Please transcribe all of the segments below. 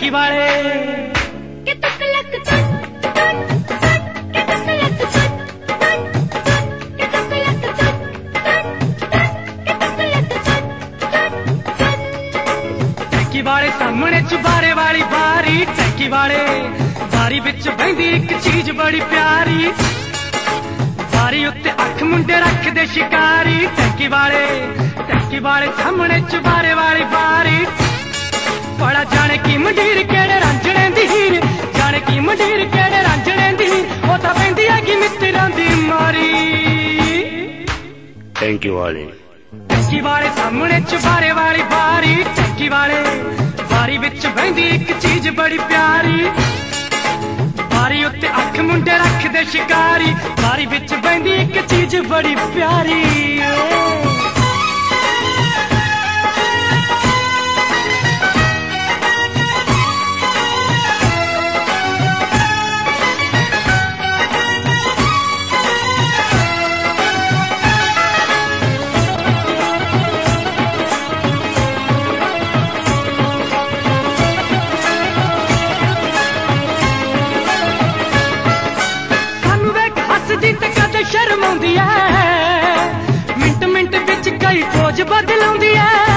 टैंकी वाले टैंकी वाले सामने चुबारे वाली बारी टैंकी वाले बारी विच बहिंदी एक चीज बड़ी प्यारी बारी उत्ते अख मुंडे रखदे शिकारी टैंकी वाले सामने चुबारे वाली बारी बड़ा जाने की मंडीर केड़े रांझणे दी हीर जाने की मंडीर केड़े रांझणे दी ओ तां पैंदी है कि मित्तरां दी मारी टैंकी वाले सामने चुबारे वाली बारी टैंकी वाले बारी विच बहिंदी एक चीज बड़ी प्यारी बारी उत्ते अख मुंडे रखदे शिकारी बारी विच बहिंदी एक चीज बड़ी प्यारी शर्म आउंदी है मिंट मिंट विच कई पोज बदलाउंदी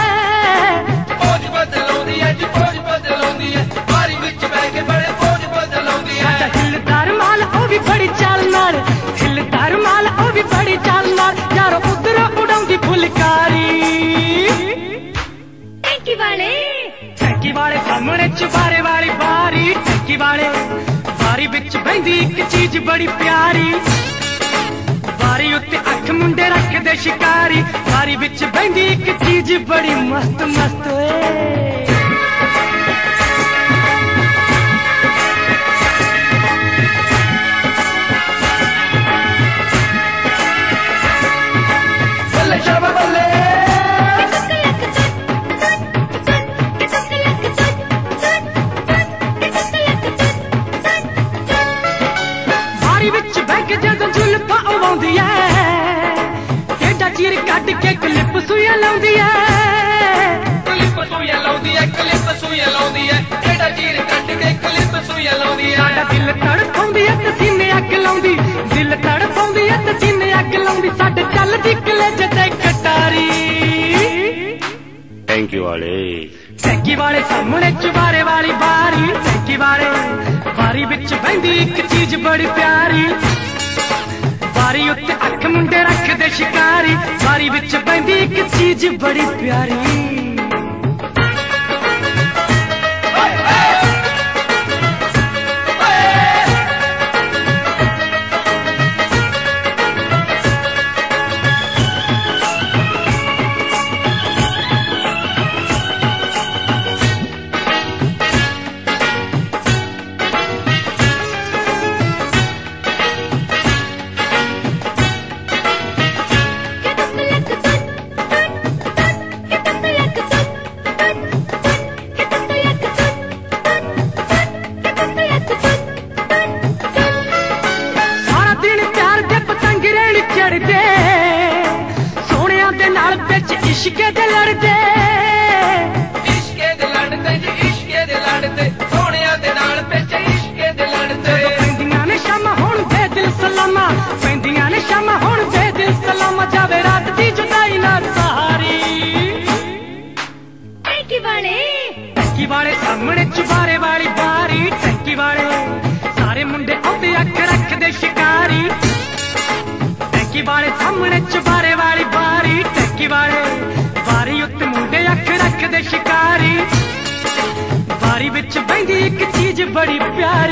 है जी पोज बदलाउंदी है बारी विच बैठ के बड़े पोज बदलाउंदी है हिलदार माल ओ भी बड़ी चाल नाल हिलदार माल ओ भी बड़ी चाल नाल यारो उधर उड़ाउंदी फुलकारी टैंकी वाले सामने चुबारे वाली बारी टैंकी वाले बारी विच बहिंदी एक चीज बड़ी प्यारी बारी उत्ते अख मुंडे रखदे शिकारी बारी विच बहिंदी एक चीज बड़ी मस्त मस्त बल्ले शाबा बल्ले बारी विच बैठ के जदों जुल्फां उड़ाउंदी है केड़ा चीर कट के क्लिप सुइया लाउंदी है क्लिप सुइया लाउंदी है केड़ा चीर कट के क्लिप सुइया लाउंदी है साडा दिल तड़पाउंदी है ते सीने अग लाउंदी दिल तड़पाउंदी है ते सीने अग लाउंदी साडे चलदी कलेजे ते कटारी टैंकी वाले सामने चुबारे वाली बारी टैंकी वाले बारी विच बहिंदी एक चीज बड़ी प्यारी बारी उत्ते अख मुंडे रखदे शिकारी बारी विच बहिंदी एक चीज बड़ी प्यारी इश्के दे लड़दे जी इश्के दे लड़दे सोनिया दे नाल पिच इश्के दे लड़दे पैंदियां ने शामां हुण दे दिल सलामा पैंदियां ने शामां हुण दे दिल सलामा जावे रात दी जुदाई ना सहारी टैंकी वाले सामने चुबारे वाली बारी टैंकी वाले सारे मुंडे औंदे अख रखदे शिकारी टैंकी वाले सामने चुबारे वाली बारी टैंकी वाले बारी उत्ते मुंडे अख रखदे शिकारी बारी विच बहिंदी एक चीज बड़ी प्यारी